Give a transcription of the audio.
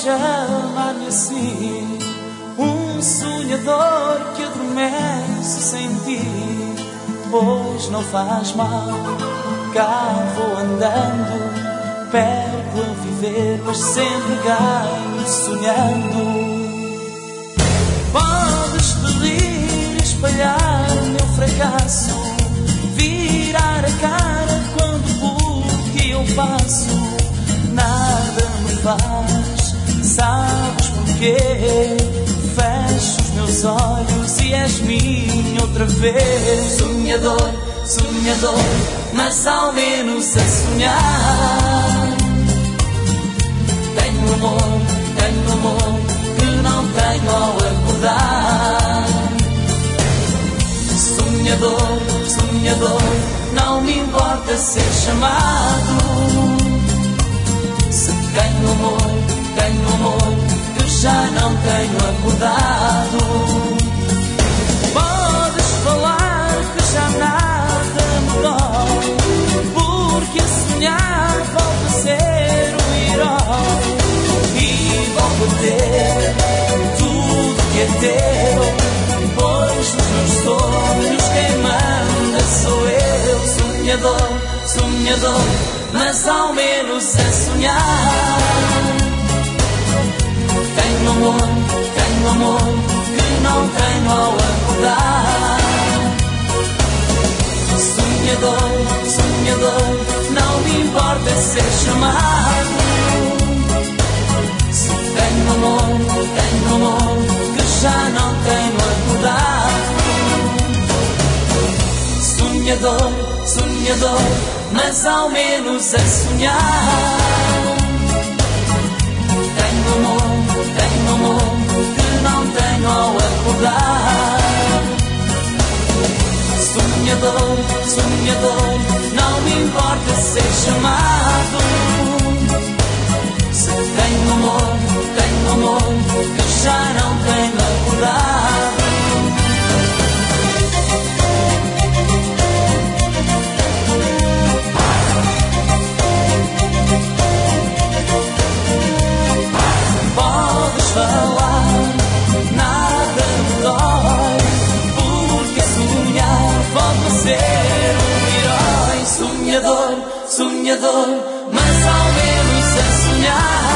chamar-me assim, um sonhador que adormece sem ti. Pois não faz mal, cá vou andando, perco a viver, mas sempre ganho sonhando. Podes rir, espalhar meu fracasso, virar a cara quando por ti eu passo. Nada me faz, sabes porquê? Fecho os meus olhos e és minha outra vez. Sonhador, sonhador, mas ao menos a sonhar. Tenho amor que não tenho ao acordar. Sonhador, sonhador, não me importa ser chamado. Se tenho amor que já não tenho acordado. Podes falar que já nada me dói, porque a sonhar volto a ser um herói. E volto a ter tudo que é teu, pois nos meus sonhos quem manda sou eu. Sonhador, sonhador, mas ao menos a sonhar. Tenho amor que não tenho ao acordar. Sonhador, sonhador, não me importa ser chamado. Se tenho amor que já não tenho acordado. Sonhador, sonhador, mas ao menos a sonhar. Tenho amor que não tenho ao acordar. Sonhador, sonhador, não me importa ser chamado. Se tenho amor que já não tenho acordado. Podes falar, nada me dói, porque sonhar volto a ser um herói. Sonhador, sonhador, mas ao menos a sonhar.